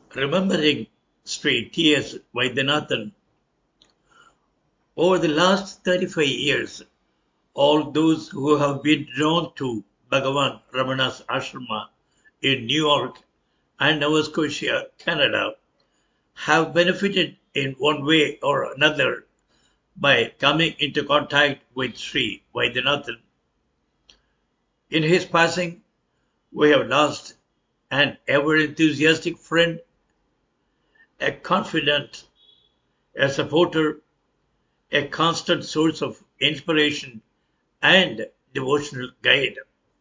Remembering Sri T.S. Vaidyanathan, over the last 35 years, all those who have been drawn to Bhagavan Ramana's ashrama in New York and Nova Scotia, Canada, have benefited in one way or another by coming into contact with Sri Vaidyanathan. In his passing, we have lost an ever enthusiastic friend, a confidant, a supporter, a constant source of inspiration and devotional guide.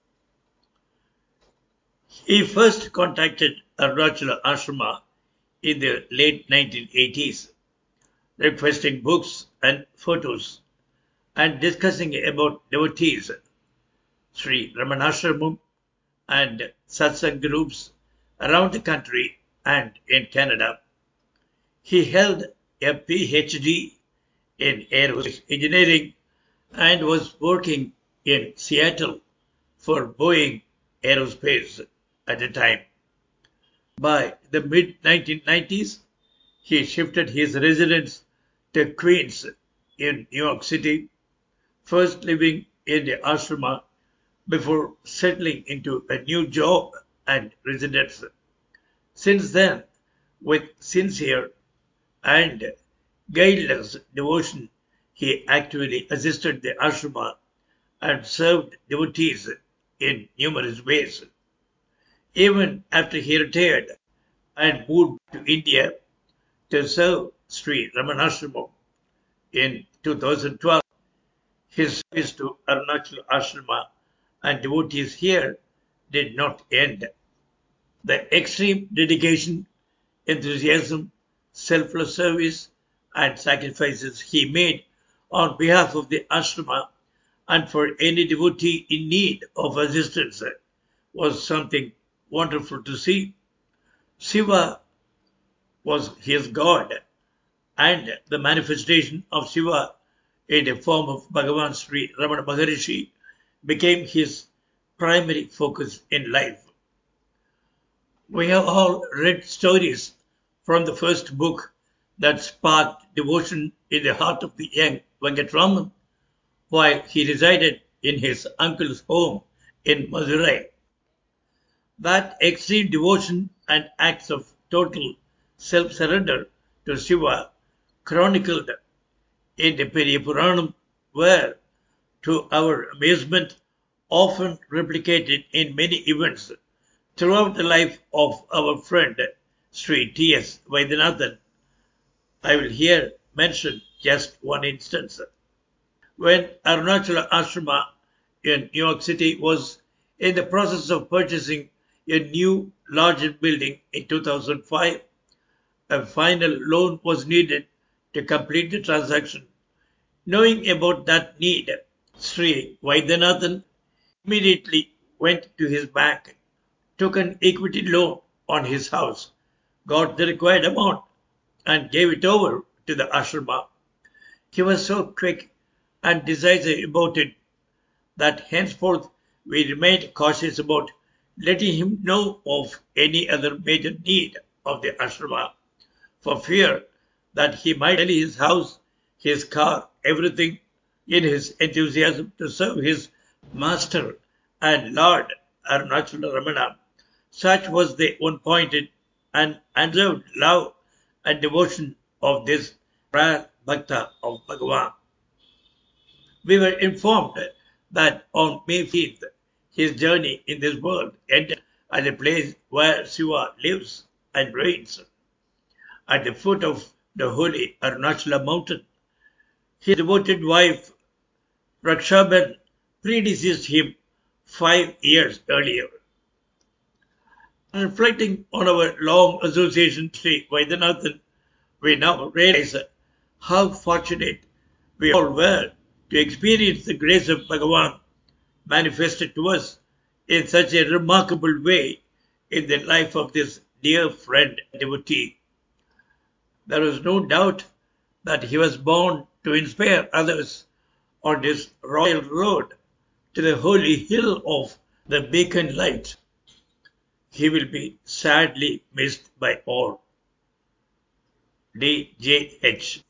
He first contacted Arunachala Ashrama in the late 1980s, requesting books and photos and discussing about devotees, Sri Ramanashramam and satsang groups around the country and in Canada. He held a PhD in aerospace engineering and was working in Seattle for Boeing Aerospace at the time. By the mid-1990s, he shifted his residence to Queens in New York City, first living in the ashrama before settling into a new job and residence. Since then, with sincere and guileless devotion, he actively assisted the ashrama and served devotees in numerous ways. Even after he retired and moved to India to serve Sri Ramanashramam in 2012, his service to Arunachala Ashrama and devotees here did not end. The extreme dedication, enthusiasm, selfless service, and sacrifices he made on behalf of the ashrama and for any devotee in need of assistance was something wonderful to see. Shiva was his god, and the manifestation of Shiva in the form of Bhagavan Sri Ramana Maharishi became his primary focus in life. We have all read stories from the first book that sparked devotion in the heart of the young Venkatraman while he resided in his uncle's home in Madurai. That extreme devotion and acts of total self-surrender to Shiva chronicled in the Periya Puranam were, to our amazement, often replicated in many events throughout the life of our friend Sri T.S. Vaidyanathan. I will here mention just one instance. When Arunachala Ashrama in New York City was in the process of purchasing a new larger building in 2005, a final loan was needed to complete the transaction. Knowing about that need, Sri Vaidyanathan immediately went to his bank, took an equity loan on his house, got the required amount, and gave it over to the ashrama. He was so quick and decisive about it that henceforth we remained cautious about letting him know of any other major need of the ashrama, for fear that he might sell his house, his car, everything in his enthusiasm to serve his master and Lord Arunachala Ramana. Such was the unpointed and unreserved love and devotion of this rare Bhakta of Bhagavan. We were informed that on May 5th, his journey in this world ended at the place where Shiva lives and reigns, at the foot of the holy Arunachala mountain. His devoted wife, Rakshaban, predeceased him 5 years earlier. Reflecting on our long association with Sri Vaidyanathan, we now realize how fortunate we all were to experience the grace of Bhagavan manifested to us in such a remarkable way in the life of this dear friend and devotee. There is no doubt that he was born to inspire others on this royal road to the holy hill of the beacon light. He will be sadly missed by all. D.J.H.